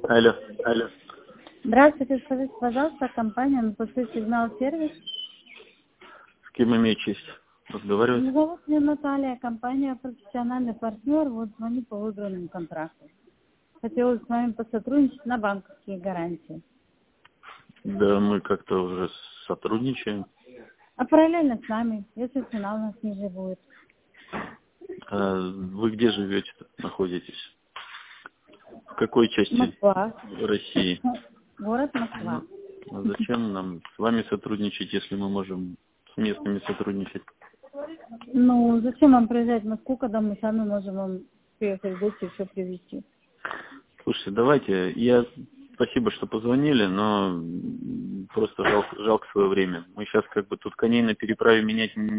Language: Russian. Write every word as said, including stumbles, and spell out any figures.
Алло, алло. Здравствуйте, скажите, пожалуйста, компания «Напустить сигнал сервис». С кем имею честь разговаривать? Меня зовут меня Наталья, компания «Профессиональный партнер», вот звоню по выигранным контрактам. Хотелось с вами посотрудничать на банковские гарантии. Да, мы как-то уже сотрудничаем. А параллельно с нами, если цена у нас ниже будет. А вы где живете, находитесь? В какой части Москва. России? Город Москва. Ну, а зачем нам с вами сотрудничать, если мы можем с местными сотрудничать? Ну, зачем вам приезжать в Москву, когда мы сами можем вам приехать в гости и все привезти? Слушайте, давайте, я спасибо, что позвонили, но просто жалко, жалко свое время. Мы сейчас как бы тут коней на переправе менять не